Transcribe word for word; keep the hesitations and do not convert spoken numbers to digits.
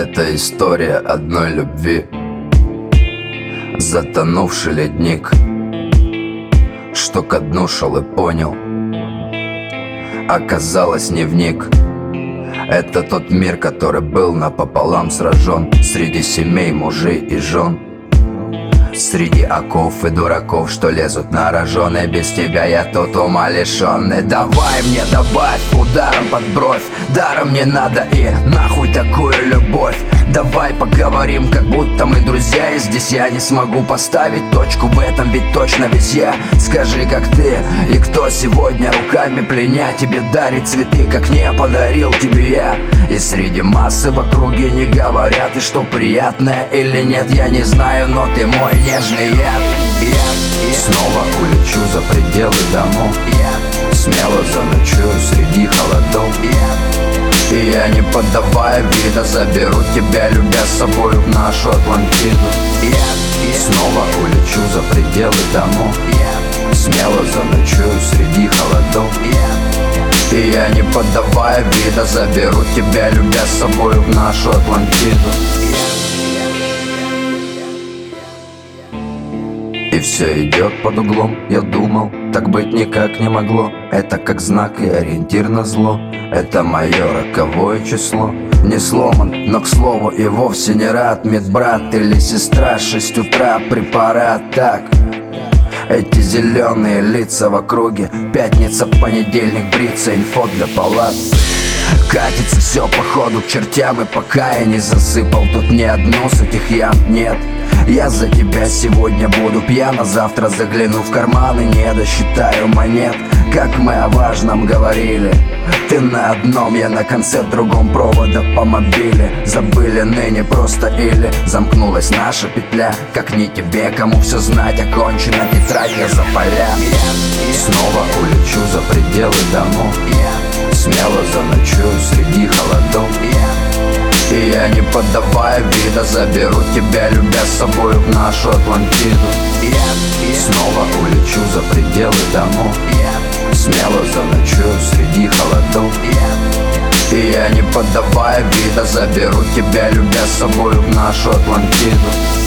Это история одной любви, затонувший ледник, что ко дну шел и понял, оказалось не вник. Это тот мир, который был напополам сражен среди семей, мужей и жен, среди оков и дураков, что лезут на рожон. И без тебя я тут ума лишённый. Давай мне добавь, ударом под бровь, даром не надо и нахуй такую любовь. Давай поговорим, как будто мы друзья, и здесь я не смогу поставить точку в этом, ведь точно весь я. Скажи, как ты и кто сегодня руками пленя тебе дарит цветы, как не подарил тебе я. И среди массы в округе не говорят, и что приятное или нет, я не знаю, но ты мой нежный яд. Снова улечу за пределы домов, смело заночую среди холодов. И я, не подавая вида, заберу тебя, любя с собой в нашу Атлантиду. Снова улечу за пределы домов, смело заночую среди холодов. И я, не подавая вида, заберу тебя, любя с собой в нашу Атлантиду. И все идет под углом, я думал, так быть никак не могло. Это как знак и ориентир на зло, это мое роковое число. Не сломан, но к слову и вовсе не рад. Медбрат или сестра, шесть утра, препарат, так. Эти зеленые лица в округе, пятница, понедельник, бриться, инфо для палат. Катится все походу к чертям, и пока я не засыпал тут ни одну с этих ям, нет. Я за тебя сегодня буду пьян, а завтра загляну в карман и не досчитаю монет. Как мы о важном говорили, ты на одном, я на конце, в другом провода по мобиле. Забыли ныне просто или замкнулась наша петля. Как не тебе, кому все знать, окончена тетрадь, я за поля. Снова улечу за пределы домов, смело заночую среди холодов. И я, не подавая вида, заберу тебя, любя с собой в нашу Атлантиду. Снова улечу за пределы домов, смело заночую среди холодов. И я, не подавая вида, заберу тебя, любя с собой в нашу Атлантиду.